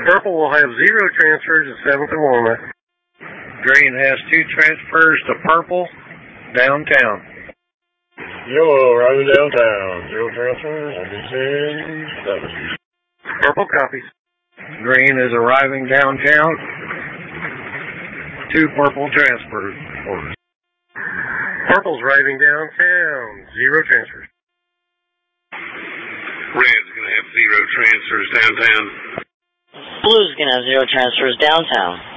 Purple will have 0 transfers at 7th and Walnut. Green has 2 transfers to purple, downtown. Yellow arriving downtown. 0 transfers, 96, 70. Purple copies. Green is arriving downtown. 2 purple transfers. Purple's arriving downtown. 0 transfers. Red's going to have 0 transfers downtown. Blue's going to have 0 transfers downtown.